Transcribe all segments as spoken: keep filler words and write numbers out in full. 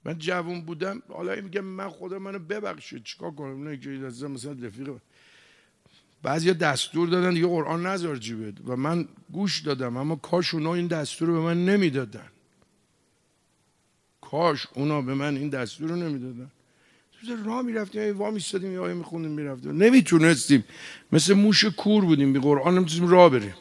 من جوون بودم، حالا میگم من خدا منو ببخشید چیکار کنم، نه که مثلا رفیق بعضیا دستور دادن دیگه قرآن نذار جیبت و من گوش دادم، اما کاش اونا این دستور رو به من نمیدادن، کاش اونا به من این دستور رو نمیدادن. راه میرفتیم یا وا میستادیم یا میخوندیم میرفتیم، نمیتونستیم، مثل موش کور بودیم، بی قرآن نمیتونستیم راه بریم.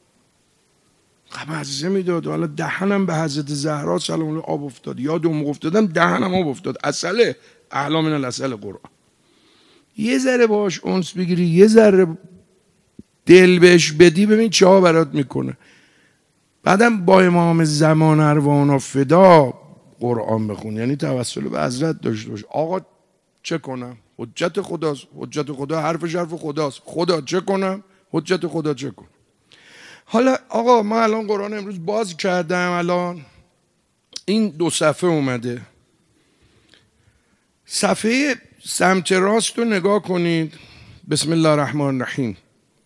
مزه میداد. حالا دهنم به حضرت زهرا سلام الله آب افتاد، یادم افتادم دهنم آب افتاد. اصله اعلی من الاصل قرآن. یه ذره باش انس بگیری، یه ذره دل بهش بدی، ببین چه ها برات میکنه. بعدم با امام زمان ارواحنا فدا قرآن بخون، یعنی توسل به حضرت داشته باش. آقا چه کنم؟ حجت خداست. حجت خدا حرفش حرف خداست. خدا چه کنم؟ حجت خدا چه کنم؟ حالا آقا ما الان قرآن امروز باز کردم، الان این دو صفحه اومده، صفحه سمت راست رو نگاه کنید. بسم الله الرحمن الرحیم.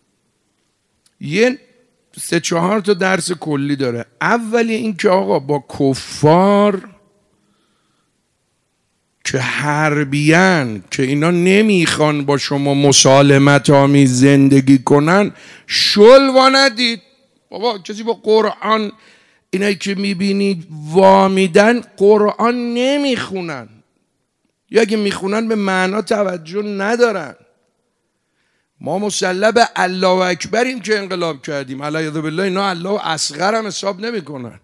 یه سه چهار تا درس کلی داره. اولی این که آقا با کفار که حربیان، که اینا نمیخوان با شما مسالمت آمیز زندگی کنن، شل وا ندید. بابا کسی با قرآن، اینایی که میبینید وامیدن قرآن نمیخونن، یا اگه میخونن به معنا توجه ندارن. ما مسلح به الله اکبریم که انقلاب کردیم، علیه بالله اینا الله اصغر هم حساب نمیکنن.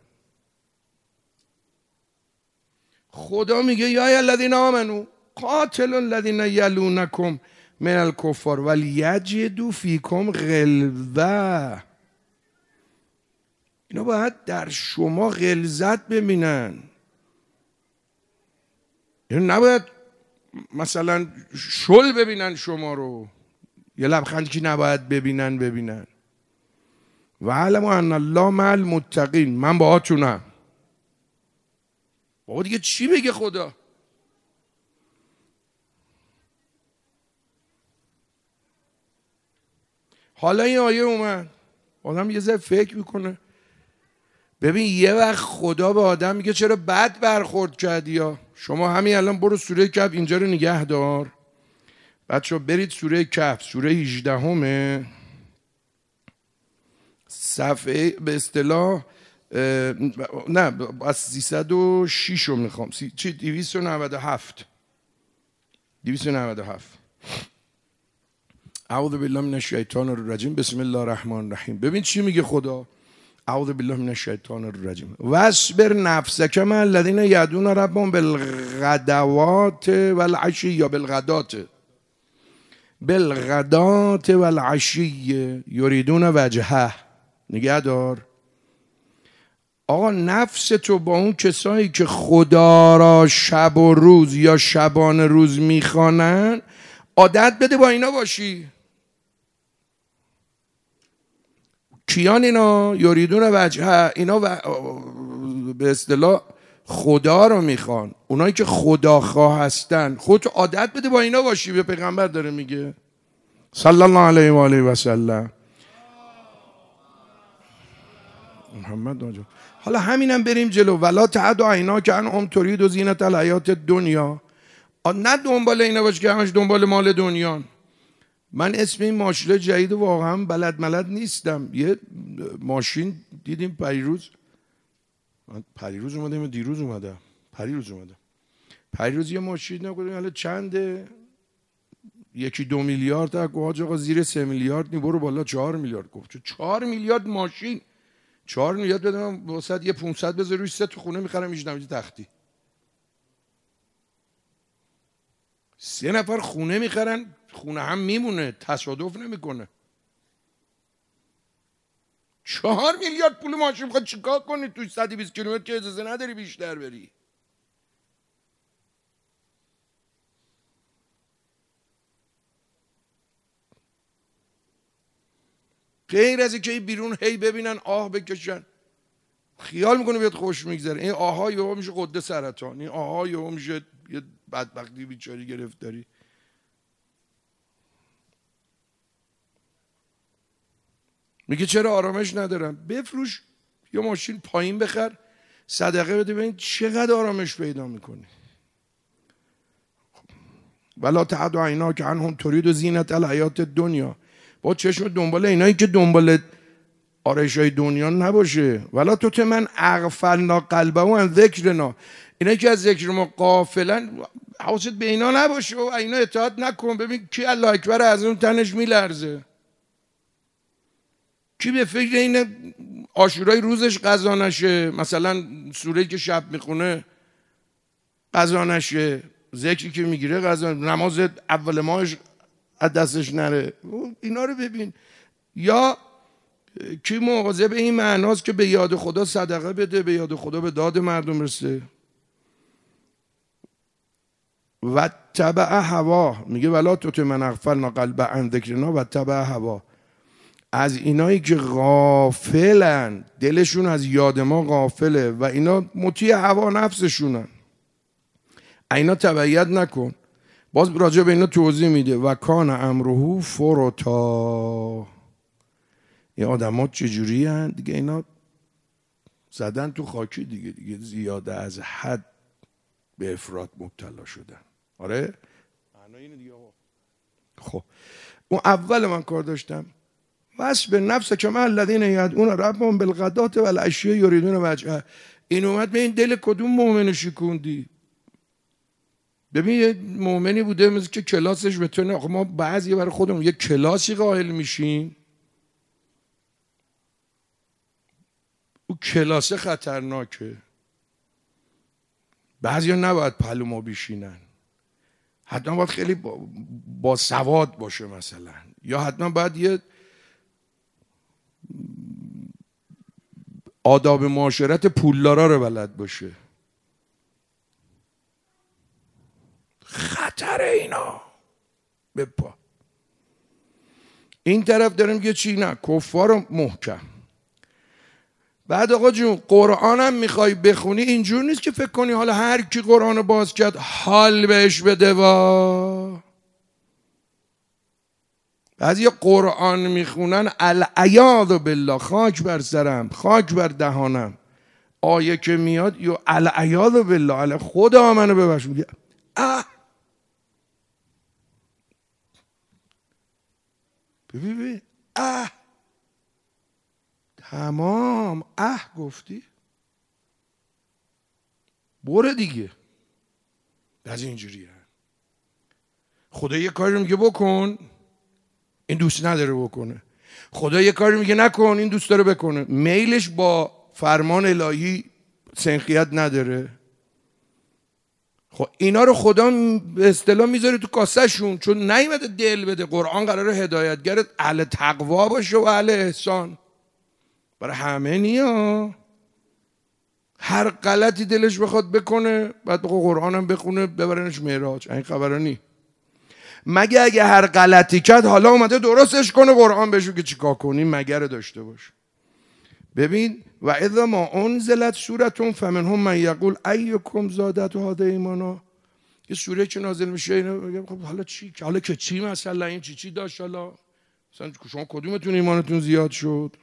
خدا میگه یا الذین آمنو قاتلوا الذین یلونکم من الکفار ولیجدوا فیکم غلظه. اینا باید در شما غلظت ببینن، یعنی نباید مثلا شل ببینن شما رو، یه لبخند که نباید ببینن ببینن. و علموا ان الله مع المتقین، من باهاتونم. بابا دیگه چی بگه خدا؟ حالا این آیه اومد، آدم یه ذره فکر میکنه. ببین یه وقت خدا به آدم میگه چرا بد برخورد کردی؟ یا شما همین الان برو سوره کهف اینجا رو نگه دار. بچه‌ها برید سوره کهف، سوره هجده همه، صفحه به اصطلاح نه از سیصد و شش رو میخوام، چی دویست و نود و هفت دویست و نود و هفت. اعوذ بالله من الشیطان الرجیم بسم الله الرحمن الرحیم. ببین چی میگه خدا. اعوذ بالله من الشیطان الرجیم واصبر نفسک مع الذین یدعون ربهم بالغدوات والعشی، یا بالغدات بالغدات والعشی یریدون وجهه. نگه دار آقا نفس تو با اون کسایی که خدا را شب و روز یا شبان روز میخوانن عادت بده با اینا باشی. کیان اینا؟ یریدون وجهه، اینا و به اصطلاح خدا رو میخوان، اونایی که خدا خواه هستن. خودتو عادت بده با اینا باشی. به پیغمبر داره میگه صلی الله علیه و آله و سلم. محمد آجا. حالا همینم بریم جلو. ولا تعد عیناک عنهم ترید زینت الحیات الدنیا. نه دنبال اینا باش که همش دنبال مال دنیا. من اسم این ماشین جدید واقعا بلد ملد نیستم. یه ماشین دیدیم پریروز، پریروز اومده یا دیروز اومده؟ پریروز اومده. پریروز یه ماشین نگفتیم حالا چنده؟ یکی دو میلیارد تا گفت آقا زیر سه میلیارد نی، برو بالا چهار میلیارد. گفت چهار میلیارد ماشین، چهار میلیارد بدم واسط یه پونصد بذار روش سه تو خونه میخرم میشنم یه تختی. سه نفر خونه میخرن، خونه هم میمونه، تصادف نمیکنه. چهار میلیارد پول ماشین میخواد چیکار کنی؟ توی صد و بیست کیلومتر که اجازه نداری بیشتر بری. غیر از اینکه بیرون هی ببینن آه بکشن، خیال میکنه بیاد خوش میگذره. این آها یهو میشه غده سرطان، این آها یهو میشه یه بدبختی بیچاری گرفتاری. میگه چرا آرامش ندارم؟ بفروش یه ماشین پایین بخر، صدقه بده، ببین چقدر آرامش پیدا میکنی. ولا تعد عیناک عنهم ترید زینت الحیات دنیا. با چشم دنبال اینایی که دنبال آرایش‌های دنیا نباشه. ولا تطمئن اغفلنا قلبه عن ذکرنا، اینایی که از ذکر ما غافلن حواست به اینا نباشه و اینا اطاعت نکن. ببین کی الله اکبر از اون تنش میلرزه، کی به فکر اینه عاشورای روزش قضا نشه، مثلا سوره‌ای که شب میخونه قضا نشه، ذکری که میگیره قضا، نماز اول ماهش از دستش نره. اینا رو ببین. یا کی مواظب به این معناست که به یاد خدا صدقه بده، به یاد خدا به داد مردم رسه. و تبع هوا، میگه ولا تطمئن اغفلنا قلبه عن ذکرنا و تبع هوا. از اینایی که غافلن، دلشون از یاد ما غافله و اینا مطیع هوا نفسشونن، اینا تبعیت نکن. باز راجع به اینا توضیح میده و کان امره فرطا. این آدمات چجوری هن؟ دیگه اینا زدن تو خاکی دیگه، دیگه زیاده از حد به افراط مبتلا شدن. آره؟ معنی اینه دیگه. خب اون اول من کار داشتم وصف نفس کما الذین یدعون ربهم بالغداة والعشی یریدون وجهه. این اومد به این دل کدوم مؤمن شکوندی؟ ببین یه مؤمنی بوده مثل که کلاسش بتونه. آخه ما بعضی برای خودمون یه کلاسی قائل میشیم، اون کلاس خطرناکه. بعضیا نباید پلو ما بشینن، حتما باید خیلی با, با سواد باشه مثلا، یا حتما باید یه آداب معاشرت پولدارا رو بلد باشه. خطر اینا بپا. این طرف داریم که چی؟ نه کفار محکم. بعد آقا جون قرآن هم میخوای بخونی، اینجور نیست که فکر کنی حالا هر کی قرآن باز کرد حال بهش بده. وا بعضی قرآن میخونن العیاذ بالله، خاک بر سرم، خاک بر دهانم، آیه که میاد یا العیاذ بالله علی خدا منو ببخش، میگه اه ببین ببین اه تمام اه گفتی بره دیگه. از اینجوریه خدا یه کاری میگه بکن، این دوست نداره بکنه. خدا یه کاری میگه نکن، این دوست داره بکنه. میلش با فرمان الهی سنخیت نداره. خب اینا رو خدا به اصطلاح میذاره تو کاسه شون، چون نیومده دل بده. قرآن قراره هدایتگر اهل تقوا باشه و اهل احسان. برای همه نیا هر غلطی دلش بخواد بکنه بعد بخواد قرآن هم بخونه ببرنش معراج. این خبرها نی. مگه اگه هر غلطی کرد حالا اومده درستش کنه قرآن بهش که چیکار کنی، مگر داشته باش. ببین و اذا ما انزلت سورتون فمنهم من یقول ایکم زادت هذا ایمانا. یه سوره که نازل میشه اینا میگم خب حالا چی؟ حالا که چی مثلا این چی چی داشت؟ حالا مثلا شما کدومتون ایمانتون زیاد شد؟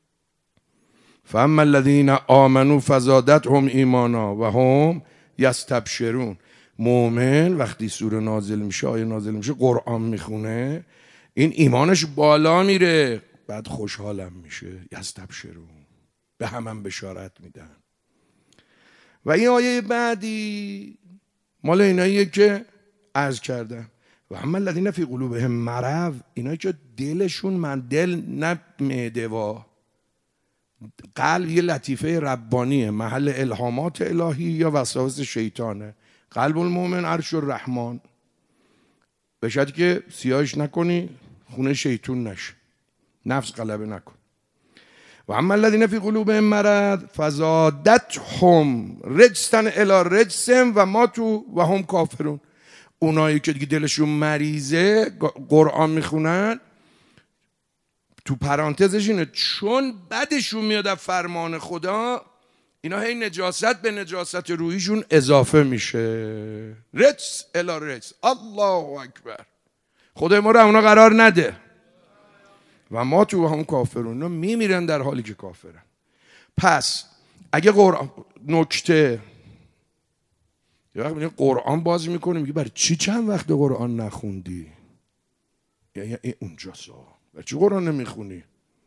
فاما الذین آمنوا فزادتهم ایمانا و هم یستبشرون. مومن وقتی سوره نازل میشه، آیه نازل میشه، قرآن میخونه، این ایمانش بالا میره، بعد خوشحالم میشه. یستبشرون، به هم هم بشارت میدن. و این آیه بعدی مال ایناییه که عرض کردم و اما الذین فی قلوبهم مرض، اینایی که دلشون، من دل نه معده وا، قلب یه لطیفه ربانیه، محل الهامات الهی یا وسواس شیطانه. قلب المؤمن عرش الرحمن، به شرطی که سیاهش نکنی خونه شیطون نشه، نفس غلبه نکن. و اما الذین فی قلوبهم مرض فزادتهم رجسا الی رجسهم و ماتوا و هم کافرون. اونایی که دیگه دلشون مریضه قرآن میخونن، تو پرانتزش اینه چون بدشون میاد از فرمان خدا، اینا هی نجاست به نجاست روحیشون اضافه میشه. رجس الی رجس. الله اکبر. خدای ما رو اونا قرار نده. و ما تو هم کافرون، اینا میمیرن در حالی که کافرن. پس اگه قرآن نکته یه وقت میگه قرآن باز میکنی میگه برای چی چند وقت قرآن نخوندی؟ یعنی این اونجاست، برای چی قرآن نمیخونی؟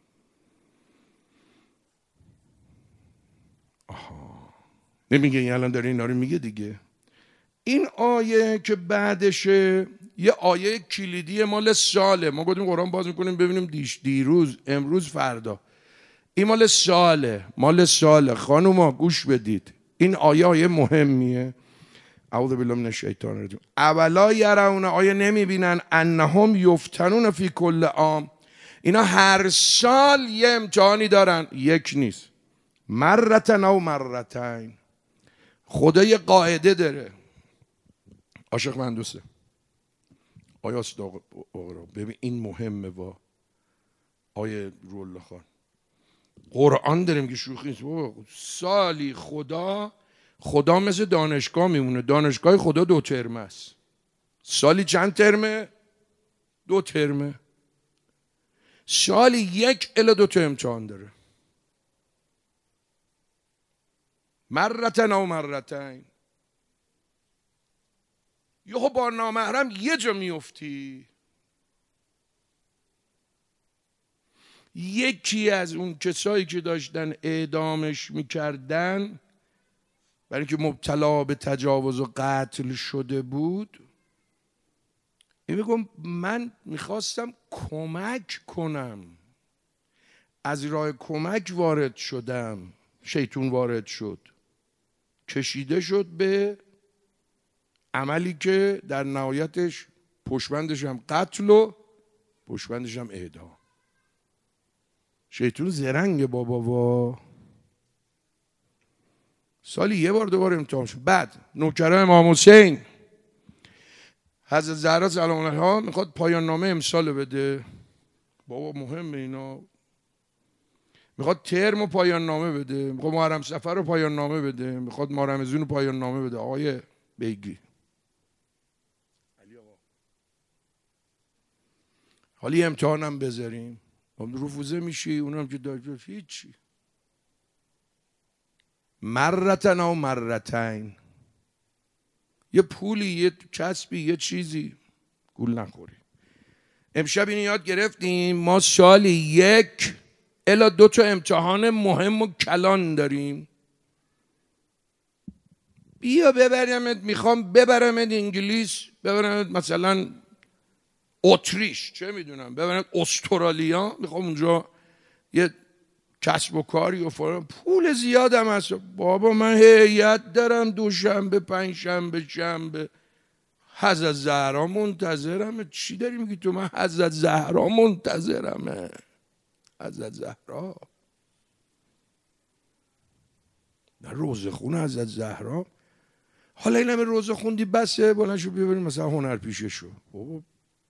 آها، نمیگه این الان داره اینا رو میگه دیگه. این آیه که بعدشه یه آیه کلیدی مال ساله. ما گفتیم قرآن باز میکنیم ببینیم دیش دیروز امروز فردا. این مال ساله، مال ساله. خانوما گوش بدید، این آیه آیه مهمیه. اعوذ بالله من الشیطان الرجیم. اولا یرون، آیه نمیبینن انهم یفتنون فی کل عام، اینا هر سال یه امتحانی دارن، یک نیست، مرتن او مرتین. خدا یه قاعده داره. عاشق مهندسه آیا استاد آقا ببین این مهمه. با آیه روح خان قرآن داریم که شوخی نیست بابا. سالی خدا خدا مثل دانشگاه میمونه. دانشگاه خدا دو ترمه است. سالی چند ترمه؟ دو ترمه. سالی یک الی دو تا امتحان داره. مرتن او مرتین. یهو با نامحرم یه جا میفتی. یکی از اون کسایی که داشتن اعدامش میکردن برای اینکه مبتلا به تجاوز و قتل شده بود، این میگم من میخواستم کمک کنم، از راه کمک وارد شدم، شیطون وارد شد، کشیده شد به عملی که در نهایتش پشبندش هم قتل و پشبندش هم اعدام. شیطون زرنگ بابا. و سالی یه بار دوباره امتحان شد. بعد نوکره امام حسین حضرت زهرا سلام علیها میخواد پایان نامه امسال بده. بابا مهمه اینا. میخواد ترم و پایان نامه بده، میخواد محرم سفر رو پایان نامه بده، میخواد ماه رمضان رو پایان نامه بده. آقای بیگی حالی امتحانم بذاریم رفوزه میشی، اونم که داشت هیچی. مرتن او مرتین. یه پولی، یه کسبی، یه چیزی گول نخوری. امشب اینو یاد گرفتیم ما سالی یک الا دو تا امتحان مهم و کلان داریم. بیا ببرمت، میخوام ببرمت انگلیس، ببرمت مثلا اتریش، چه میدونم، ببرمت استرالیا، میخوام اونجا یه کسب و کاری و فلان. پول زیادم هست بابا، من هیئت دارم دوشنبه پنجشنبه شنبه. حضرت زهرا منتظرمه. چی داری میگی تو؟ من حضرت زهرا منتظرمه. حضرت زهرا نه روزه خون حضرت زهرا. حالا این همه روزه خوندی بسه، بلند شو ببریم مثلا هنر پیشه شو. بابا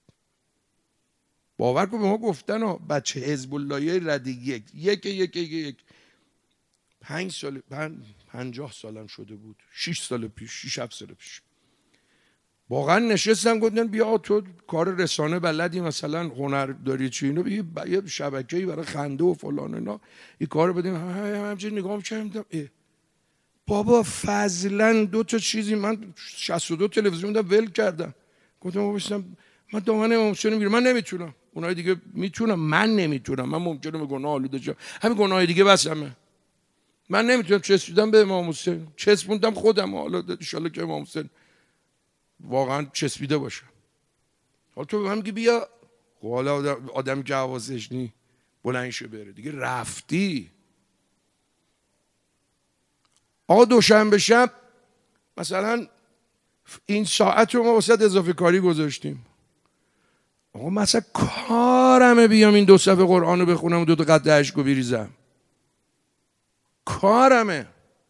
باور کن به ما گفتن ها بچه حزب اللهی ردیگ یک یک یک یک یک پنج سال پنج پنجاه سالم شده بود، شش سال پیش، شش هفت سال پیش واقعا نشستم گفتن بیا تو کار رسانه بلدی، مثلا هنر داری چی اینو، یه شبکه‌ای برای خنده و فلان اینا این کارو بدیم. همچین نگاه می‌کردم بابا فضلا دو تا چیزی من شصت و دو تلویزیون دادم ول کردم. گفتم بابا من دامن امام حسین میگیرم، من نمیتونم. اونای دیگه میتونم، من نمیتونم. من ممکنه به گناه آلوده شم، همین گناهای دیگه بسمه. من نمیتونم چسبیدم به امام حسین، چسبوندم خودم. حالا ان شاءالله که امام حسین واقعا چسبیده باشه. حالا تو به من میگی بیا، حالا آدمی که حواسش نی بلند شه بره دیگه، رفتی. آقا دوشنبه شب مثلا این ساعت رو ما واسه اضافه کاری گذاشتیم. آقا مثلا کارمه بیام این دو صفحه قرآن رو بخونم و دو تا قطع اشکو بریزم، کارمه.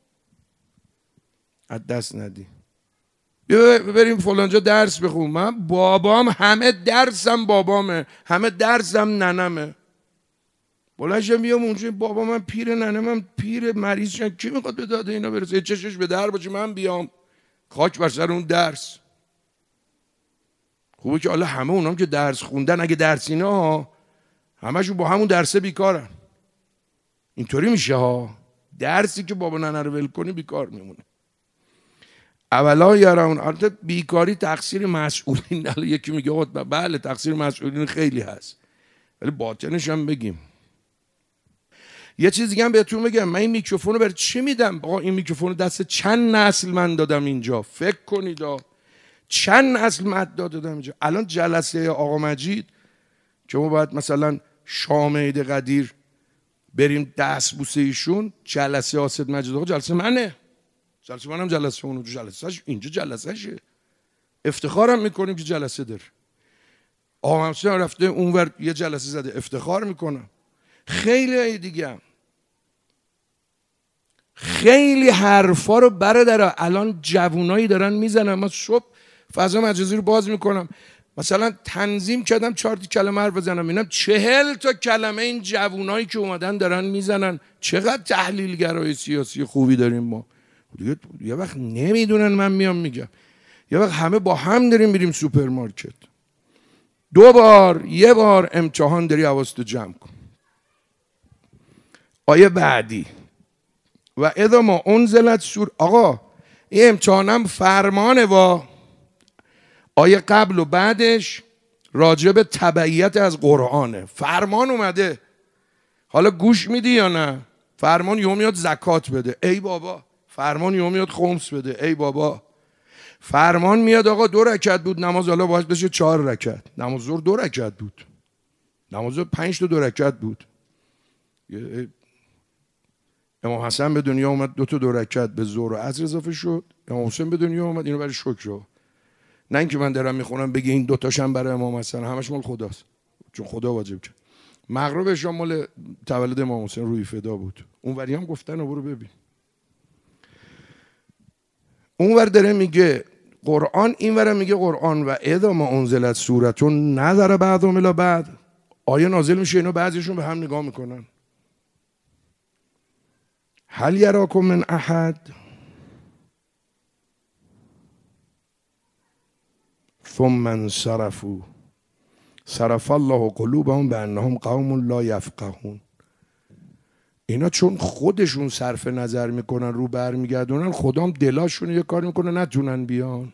از دست ندی. بیا بریم فلانجا درس بخون. من بابام همه درسم بابامه، همه درسم ننمه. بلنشم بیام اونجا بابا من پیر، ننم من پیر، مریض شن، کی میخواد به داده اینا برسه؟ چشش به در باشه من بیام خاک بر سر اون درس. خوبه که حالا همه اونام که درس خوندن اگه درس اینا همشون با همون درسه بیکارن. اینطوری میشه ها، درسی که بابا ننه رو ول کنی بیکار میمونه. اولا یرون. البته بیکاری تقصیر مسئولین، یکی میگه بله تقصیر مسئولین خیلی هست، ولی باطنش هم بگیم. یه چیز دیگه هم بهتون بگم، من این میکروفون رو برای چی میدم؟ آقا این میکروفون رو دست چند نسل من دادم اینجا، فکر کنید چند نسل من دادم اینجا. الان جلسه آقا مجید که ما باید مثلا شام عید قدیر بریم دست بوسه ایشون، جلسه آسد مجید آقا جلسه منه، جلسه منم جلسه اونو، جلسهش اینجا جلسهشه، افتخارم میکنیم که جلسه داره. آقا همسایه رفته اونور یه جلسه زده، افتخار میکنم. خیلی دیگه هم. خیلی حرفا رو برادر الان جوونایی دارن میزنن. من صبح فضا مجازی رو باز میکنم، مثلا تنظیم کردم چهار تا کلمه حرف بزنم، اینم چهل تا کلمه این جوونایی که اومدن دارن میزنن. چقدر تحلیلگرای سیاسی خوبی داریم ما. دیگه یه وقت نمیدونن من میام میگم، یه وقت همه با هم داریم میریم سوپرمارکت، دو بار یه بار امتحان داری حواستو جمع کن. آیه بعدی و اذا ما انزلت سور، آقا این امتحانم فرمانه و آیه قبل و بعدش راجع به تبعیت از قرآنه. فرمان اومده، حالا گوش میدی یا نه؟ فرمان یوم میاد زکات بده، ای بابا. فرمان یوم میاد خمس بده، ای بابا. فرمان میاد آقا دو رکعت بود نماز، حالا باید بشه چهار رکعت. نماز ظهر دو رکعت بود، نماز ظهر پنج تا دو رکعت بود. امام حسن به دنیا اومد دو تا دو رکعت به ظهر و عصر اضافه شد، امام حسین به دنیا اومد اینو برای شکر رو. نه اینکه من دارم میخونم بگی این دو تاشم برای امام حسن، همش مال خداست، چون خدا واجب کرد. مغربش هم مال تولد امام حسین روی فدا بود. اونوری هم گفتن برو ببین. اونور داره میگه قرآن، اینور میگه قرآن و اذا ما انزلت سورتون نظر بعضهم الی بعض، آیه نازل میشه اینا بعضیشون به هم نگاه میکنن. هل یراکم من احد ثم انصرفوا صرف الله قلوبهم بانهم قوم لا یفقهون. اینا چون خودشون صرف نظر میکنن رو برمیگردونن، خدام دلاشون یه کار میکنه نتونن بیان.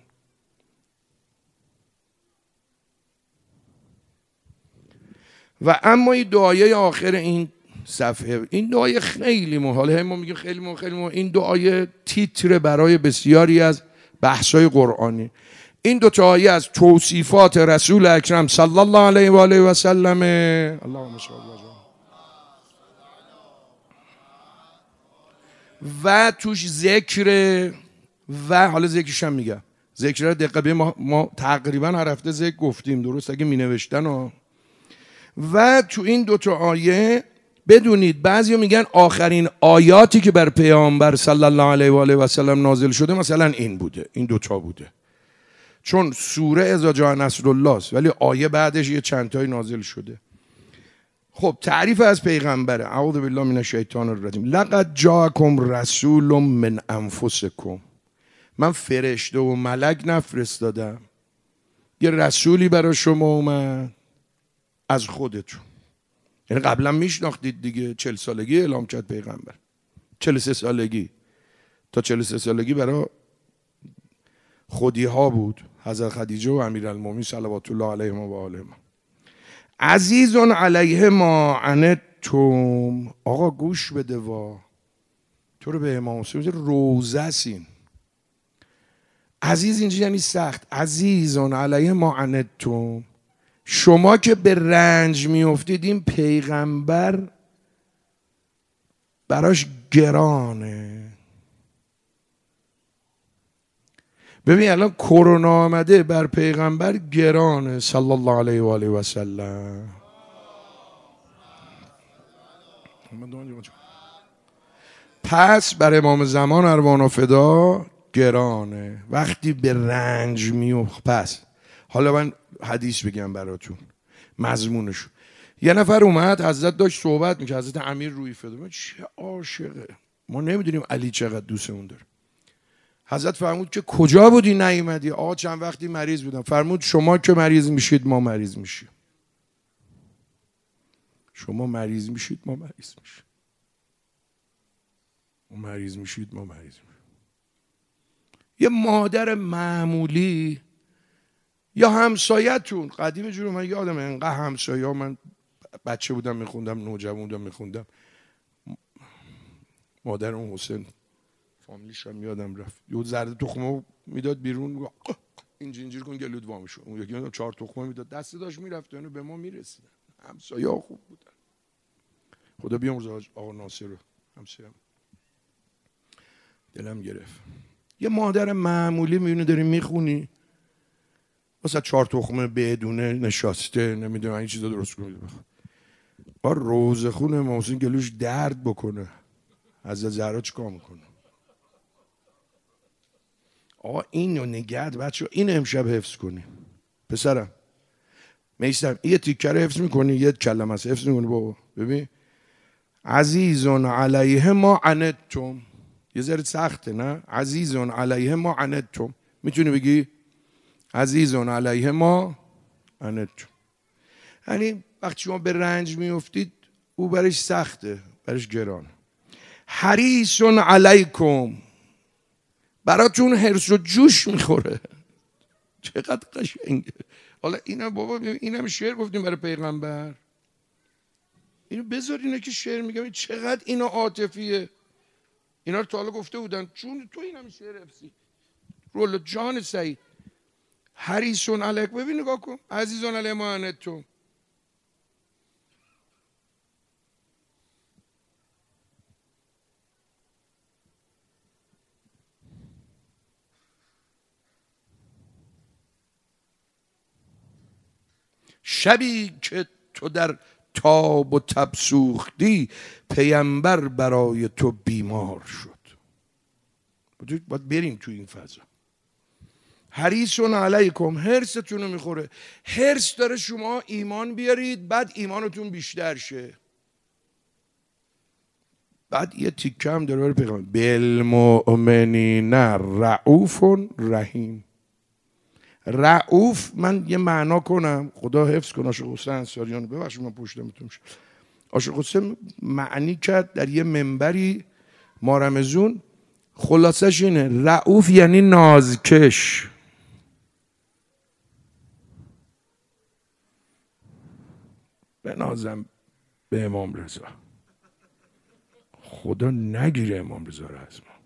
و اما این دعایه آخر این صفحه، این دعای خیلی مهمه، ما میگیم خیلی مهم خیلی مهم. این دعای تیتر برای بسیاری از بحث‌های قرآنی. این دو تا آیه از توصیفات رسول اکرم صلی الله علیه و آله و سلم. اللهم صل و توش ذکر و حالا ذکرش هم میگم، ذکر را دقیقه ما, ما تقریبا هر هفته ذکر گفتیم، درست اگه می نوشتن ها. و تو این دوتا آیه بدونید بعضیا میگن آخرین آیاتی که بر پیامبر صلی الله علیه و آله و سلم نازل شده مثلا این بوده، این دوتا بوده، چون سوره اذا جاء نصر الله است ولی آیه بعدش یه چند تایی نازل شده. خب تعریف از پیغمبر، اعوذ بالله من الشیطان الرجیم. لقد جاءکم رسول من انفسکم، من فرشته و ملک نفرستادم، یه رسولی برای شما اومد از خودتون. یعنی قبلا میشناختید دیگه، چل سالگی اعلام کرد پیغمبر، چل و سه سالگی تا چل و سه سالگی برای خودی ها بود، حضرت خدیجه و امیرالمومنین صلوات الله علیهم و آلهم. عزیز علیه ما عنتم، آقا گوش بده وا، تو رو به امام حسین روزه سین. عزیز اینجا یعنی سخت. عزیز علیه ما عنتم، شما که به رنج میافتید این پیغمبر براش گرانه. ببین الان کرونا آمده، بر پیغمبر گرانه صلی الله علیه و آله و سلم. پس بر امام زمان اروان و فدا گرانه وقتی به رنج میفت. پس حالا من حدیث بگم براتون مضمونشو. یه نفر اومد، حضرت داشت صحبت میکرد، حضرت امیر روی فدا، چه عاشقه، ما نمیدونیم علی چقدر دوستمون داره. حضرت فرمود که کجا بودی نیومدی؟ آقا چند وقتی مریض بودم. فرمود شما که مریض میشید ما مریض میشیم، شما مریض میشید ما مریض میشیم، ما مریض میشید ما مریض میشیم. یه مادر معمولی یا همسایتون قدیم جور، من یادم انقدر همسایه ها، من بچه بودم میخوندم، نوجوان بودم میخوندم، مادر اون حسین فامیلیش هم یادم رفت، یه زرد تخمه میداد بیرون، اینجور اینجور کن گلود وامی شد، اون یکی چهار تخمه میداد، دست داشت میرفت و به ما میرسیدن. همسایه ها خوب بودن. خدا بیامرزه آقا ناصر رو، همسایه‌ام دلم گرفت. یه مادر معمولی میبینی داری میخونی، مثلا چهار تخمه بدونه نشاسته، نمیدونم این چیزا درست کنه، با روزخون محسن گلوش درد بکنه، از زهرا چیکار میکنه؟ آقا اینو نگهد بچه، این امشب حفظ کنی. پسرم میستم یه تیکه رو حفظ میکنی، یه کلمه است حفظ میکنی بابا. ببین عزیزون علیه ما عنتم، یه ذره سخته نه؟ عزیزون علیه ما عنتم، میتونی بگی عزیزون علیه ما عنتم؟ یعنی وقتی شما به رنج میافتید او برش سخته، برش گرانه. حریصون علیکم، براتون حرص و جوش میخوره. چقدر قشنگه. حالا اینم بابا، اینم شعر گفتیم برای پیغمبر، اینو بذار اینا که شعر میگم، چقدر اینا عاطفیه. اینا رو تا حالا گفته بودن، چون تو اینم شعر حفظی. رول جان سعید حریصون علیک، ببین نگاه کن، عزیزون علی ما عنتم. شبی که تو در تاب و تب سوختی، پیامبر برای تو بیمار شد. باید بریم تو این فضا. حریصون علیکم، حرصتون رو میخوره. حرص داره شما ایمان بیارید، بعد ایمانتون بیشتر شه. بعد یه تیکه هم داره برای پیغمبر، بالمؤمنین رؤوف رحیم. رؤوف، من یه معنا کنم، خدا حفظ کنه عاشق حسین انصاریان، ببخشید من پشتمتون شد. عاشق حسین معنی کرد در یه منبری مارمزون، خلاصش اینه، رؤوف یعنی نازکش. بنازم به امام رضا، خدا نگیره امام رضا رو از ما.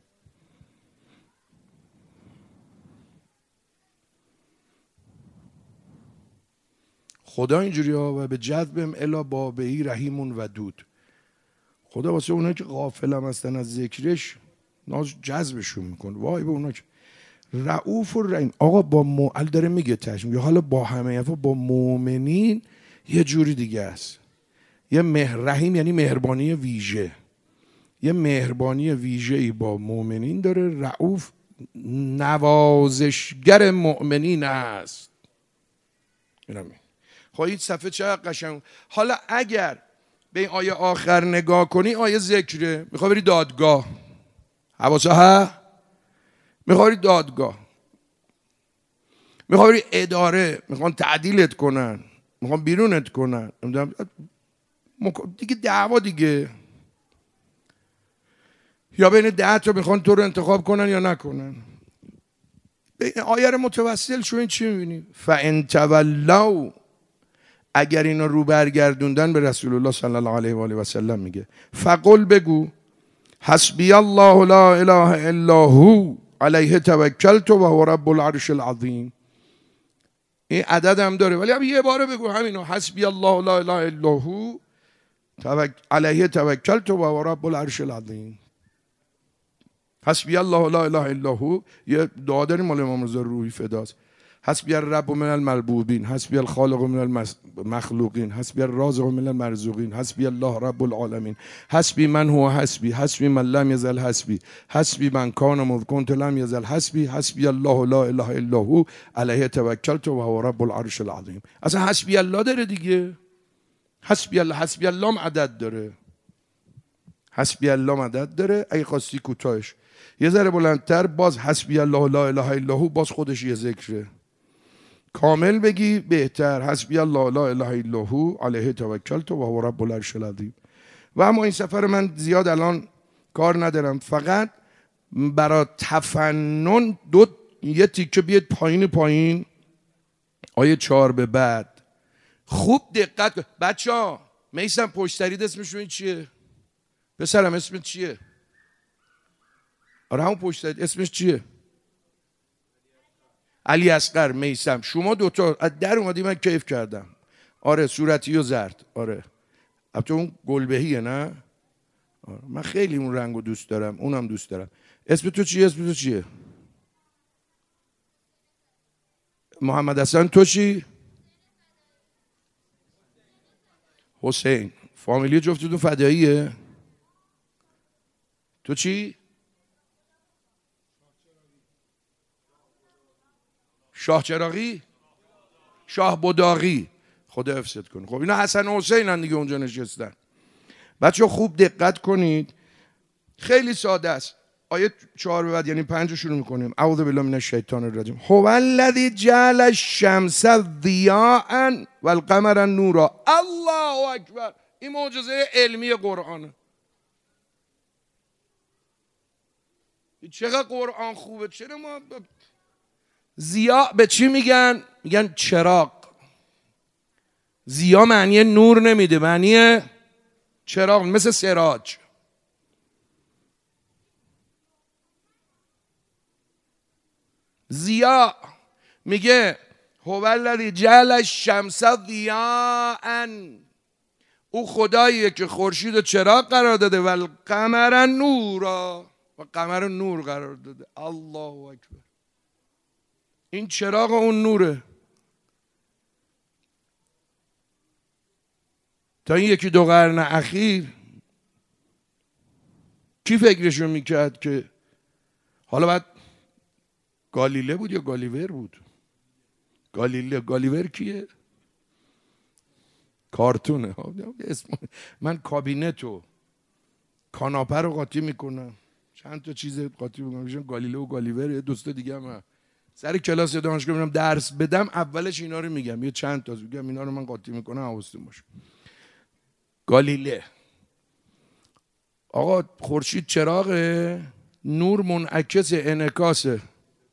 خدا اینجوری ها و به جذبم الا بابهی رحیمون ودود. خدا واسه اونایی که غافل هم هستن از ذکرش ناز جذبشون میکنه. وای به اونا که رؤوف و رحیم. آقا با مؤل داره میگه تشم، یا حالا با همه افا با مؤمنین یه جوری دیگه است. یه مهر رحیم یعنی مهربانی ویژه، یه مهربانی ویژه‌ای با مؤمنین داره. رؤوف نوازشگر مؤمنین است. اینم خب این صفحه چقدر قشنگ. حالا اگر به این آیه آخر نگاه کنی، آیه ذکره، میخوای بری دادگاه، حواسا ها، میخوای بری دادگاه، میخوای بری اداره، میخوان تعدیلت کنن، میخوان بیرونت کنن، دیگه دعوا دیگه، یا بین ده تا میخوان تو رو انتخاب کنن یا نکنن. آیه رو متوسل شو، این چی میبینی؟ فَإِن تَوَلَّوْا، اگر اینا رو برگردوندن به رسول الله صلی الله علیه و آله و سلم میگه، فقل بگو حسبی الله لا اله الا هو علیه توکلت و هو رب العرش العظیم. این عدد هم داره ولی هم یه باره بگو همینو، حسبی الله لا اله الا هو علیه توکلت و هو رب العرش العظیم. حسبی الله لا اله الا هو یه دعا داریم مال امام رضا روحی فداست. حسبی الرب من المربوبین، حسبی الخالق من المخلوقین، حسبی الرازق من المرزوقین، حسبی الله رب العالمین، حسبی من هو حسبی، حسبی من لم یزل حسبی، حسبی من کان مذ کنت لم یزل حسبی، حسبی الله لا اله الا هو علیه توکلت و هو رب العرش العظیم. اصلا حسبی الله داره دیگه، حسبی الله، حسبی الله عدد داره، حسبی الله عدد داره. اگه خواستی کوتاهش یه ذره بلندتر، باز حسبی الله لا اله الا هو باز خودش یه ذکره. کامل بگی بهتر، حسبی الله لا اله الا هو علیه توکلت و هو رب العرش العظیم. و اما این سفر من زیاد الان کار ندارم، فقط برای تفنن دو یه تیکه بیاد پایین پایین آیه چهار به بعد خوب دقت کن. بچه ها میسم پشترید اسمشون چیه؟ پسرم اسمت چیه؟ آره همون پشترید اسمش چیه؟ علی اصغر. میسم شما دوتا از در اومدی من کیف کردم. آره صورتی و زرد. آره البته اون گلبهیه نه؟ آره. من خیلی اون رنگو دوست دارم اونم دوست دارم. اسم تو چیه؟ اسم تو چیه؟ محمد حسن. تو چی؟ حسین. فامیلی جفتتون فداییه؟ تو چی؟ شاه چراغی؟ شاه بداغی. خدا حفظت کنه. خب اینا حسن و حسین هم دیگه اونجا نشستن. بچه خوب دقت کنید. خیلی ساده است. آیه چهار به بعد یعنی پنج رو شروع میکنیم. اعوذ بالله من الشیطان الرجیم. هو الذی جعل الشمس ضیاء والقمر نورا. الله اکبر. این معجزه علمی قرآنه. چقدر قرآن خوبه. چرا ما ب... ضیاء به چی میگن؟ میگن چراغ. ضیاء معنی نور نمیده، معنی چراغ، مثل سراج. ضیاء میگه هو الذی جعل الشمس ضیاء. او خداییه که خورشید و چراغ قرار داده و القمر نورا و قمر نور قرار داده. الله اکبر. این چراغ اون نوره. تا این یکی دو قرن اخیر کی فکرشو میکرد که حالا بعد گالیله بود یا گالیور بود؟ گالیله. گالیور کیه؟ کارتونه. اسم من کابینت و کاناپه رو قاطی میکنم، چند تا چیز قاطی میکنم، میشم گالیله و گالیور. یه دوست دیگه هم سر کلاس دانشگاه میرم درس بدم اولش اینا رو میگم، یه چند تا میگم اینا رو من قاطی میکنم حواستون باشه. گالیله. آقا خورشید چراغه، نور منعکس انعکاسه،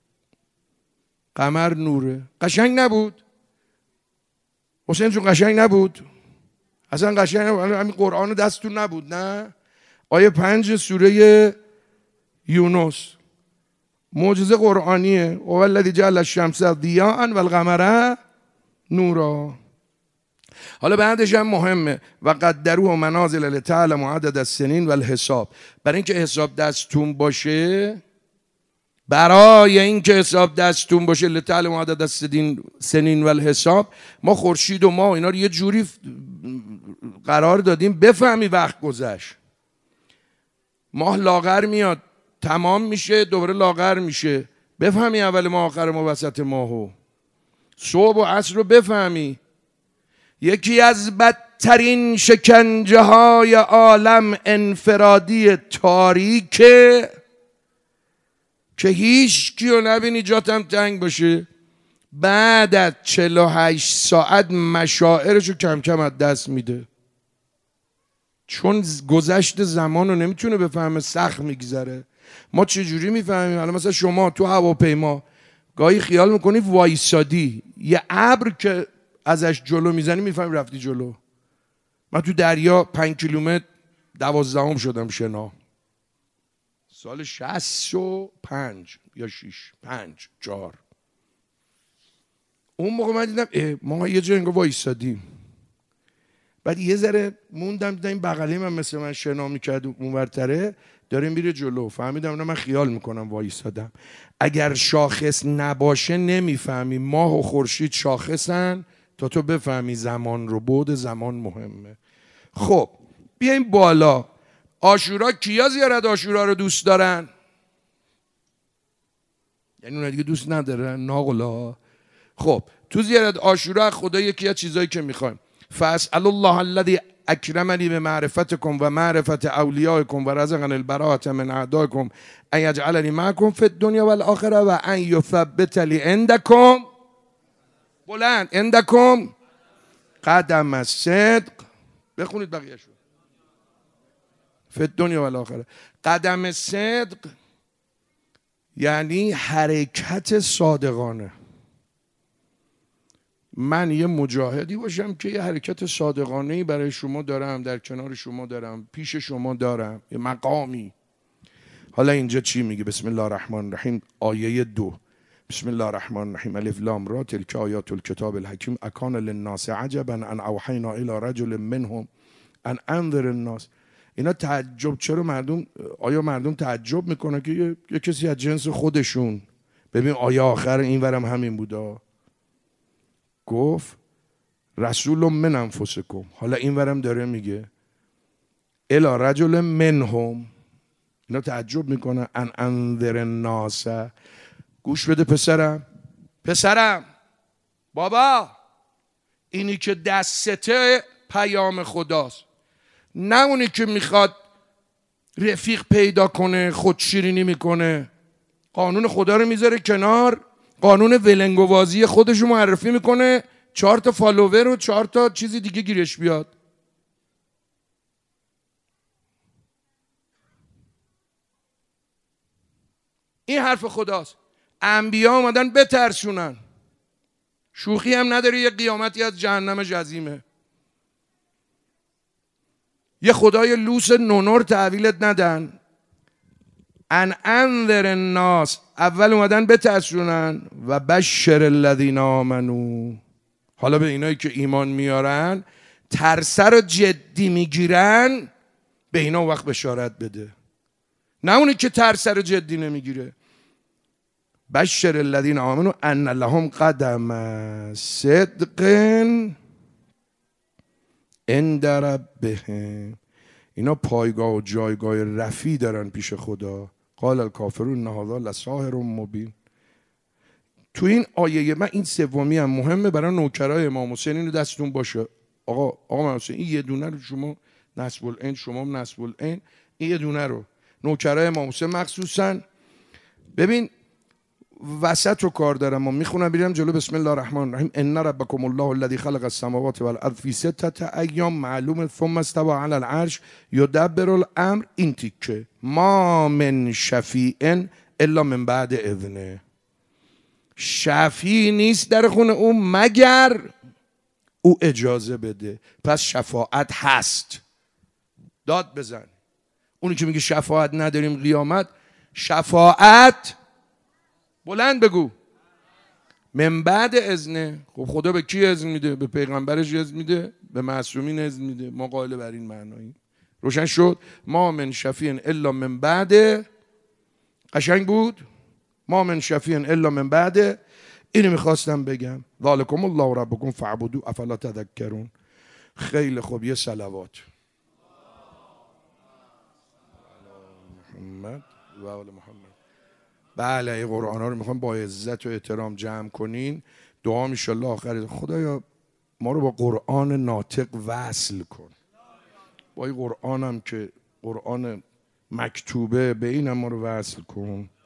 قمر نوره. قشنگ نبود؟ حسین جون قشنگ نبود؟ اصلا قشنگ نبود. همین قرآن دستتون نبود نه؟ آیه پنج سوره یونس معجزه قرآنیه. هو الذی جعل الشمس ضیاء والقمر نورا. حالا بعدش هم مهمه و قدروه منازل لتعلموا عدد السنین والحساب. برای اینکه حساب دستتون باشه، برای اینکه حساب دستتون باشه لتعلموا عدد السنین والحساب، ما خورشید و ماه اینا رو یه جوری قرار دادیم بفهمی وقت گذشت. ماه لاغر میاد تمام میشه دوباره لاغر میشه، بفهمی اول ماه آخر ماه وسط ماهو. صبح و عصر رو بفهمی. یکی از بدترین شکنجه های عالم انفرادی تاریکه که هیچ کیو نبینی جاتم تنگ باشه، بعد از چهل و هشت ساعت مشاعرشو کم کم از دست میده، چون گذشت زمان رو نمیتونه بفهمه، سخت میگذره. ما چجوری میفهمیم؟ الان مثلا شما تو هواپیما گاهی خیال میکنی وایسادی، یه ابر که ازش جلو میزنی میفهمی رفتی جلو. من تو دریا پنج کیلومتر دوازدهم شدم شنا، سال شصت و پنج یا شیش پنج چهار. اون موقع من دیدم ما یه جا انگار وایسادیم. بعد یه ذره موندم دیدم این بغلی من مثل من شنا میکرد اونورتره داره میره جلو، فهمیدم نه من خیال میکنم وایسادم. اگر شاخص نباشه نمیفهمی. ماه و خورشید شاخصن تا تو بفهمی زمان رو. بعد زمان مهمه. خب بیایم بالا. عاشورا کیا زیارت عاشورا رو دوست دارن؟ یعنی اون دیگه دوست ندارن؟ ناقلا. خب تو زیارت عاشورا خدا یکی از چیزایی که میخوایم، فاسأل الله الذی اکرمنی به معرفتکم و معرفت اولیائکم و رزقنی البراءة من اعدائکم ان یجعلنی معکم فی الدنیا والآخرة و ان یثبت لی عندکم، بلند، عندکم قدم الصدق. بخونید بقیه‌شو. فی الدنیا والآخرة. قدم صدق یعنی حرکت صادقانه. من یه مجاهدی باشم که یه حرکت صادقانه‌ای برای شما دارم، در کنار شما دارم، پیش شما دارم، یه مقامی. حالا اینجا چی میگه؟ بسم الله الرحمن الرحیم آیه دو. بسم الله الرحمن الرحیم الف لام را تلک آیات الکتاب الحکیم اکان للناس عجبا ان اوحینا الی رجل منهم ان انذر الناس. اینا تعجب، چرا مردم، آیا مردم تعجب میکنه که یه, یه کسی از جنس خودشون، ببین آیه آخر این ورم همین بودا، گفت رسول من انفسکم. حالا این ورم داره میگه الی رجل منهم. اینا تعجب میکنه ان انذر الناس. گوش بده پسرم، پسرم، بابا، اینی که دسته پیام خداست، نه اونی که میخواد رفیق پیدا کنه خودشیرینی میکنه، قانون خدا رو میذاره کنار، قانون ولنگوازی خودشو معرفی میکنه، چهار تا فالوور و چهار تا چیزی دیگه گیرش بیاد. این حرف خداست. انبیا اومدن بترسونن. شوخی هم نداره، یه قیامتی از جهنم جزیمه. یه خدای لوس نونور تحویلت ندن. ان انذر الناس، اول اومدن بترسونن و بشر الذین آمنو. حالا به اینایی که ایمان میارن، ترسه رو جدی میگیرن، به اینا وقت بشارت بده، نه اونی که ترسه رو جدی نمیگیره. بشر الذین آمنو ان لهم قدم صدق عند ربهم. اینا پایگاه و جایگاه رفی دارن پیش خدا. قال الکافرون ان هذا لساحر مبین. تو این آیه من این سومی هم مهمه برای نوکرای امام حسین، اینو دستتون باشه. آقا آقا امام حسین این یه دونه رو شما نسب العین، شما هم نسب العین، این یه دونه رو نوکرای امام حسین مخصوصا. ببین وسط رو کار دارم، ما میخونم بیرم جلو. بسم الله الرحمن الرحیم ان ربکم الله الذی خلق السماوات والارض فی سته ایام معلوم ثم استوى علی العرش یدبر الامر. این تیکه ما من شفیع الا من بعد اذنه. شفیع نیست در خونه او مگر او اجازه بده. پس شفاعت هست. داد بزن اونی که میگه شفاعت نداریم قیامت، شفاعت بلند بگو من بعد اذنه. خب خدا به کی اذن میده؟ به پیغمبرش اذن میده، به معصومین اذن میده. ما قائل بر این معنایی. روشن شد؟ ما من شفیع الا من بعد. قشنگ بود؟ ما من شفیع الا من بعد. اینو میخواستم بگم. ذالکم الله ربکم فاعبدوا افلا تذکرون. خیلی خوب، یه صلوات محمد و آل محمد. بله این قرآن ها رو میخوام با عزت و احترام جمع کنین. دعا میشالله آخر خدایا ما رو با قرآن ناطق وصل کن، با این قرآن هم که قرآن مکتوبه به این هم ما رو وصل کن.